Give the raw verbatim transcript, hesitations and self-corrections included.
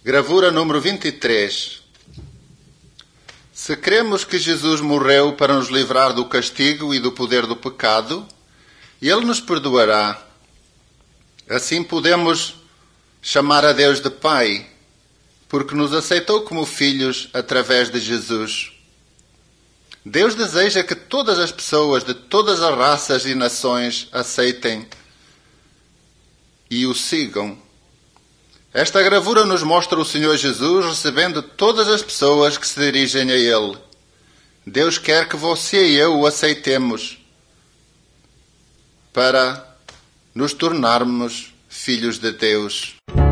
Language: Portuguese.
Gravura número vinte e três. Se cremos que Jesus morreu para nos livrar do castigo e do poder do pecado, Ele nos perdoará. Assim podemos chamar a Deus de Pai, porque nos aceitou como filhos através de Jesus. Deus deseja que todas as pessoas de todas as raças e nações aceitem e o sigam. Esta gravura nos mostra o Senhor Jesus recebendo todas as pessoas que se dirigem a Ele. Deus quer que você e eu o aceitemos para nos tornarmos filhos de Deus.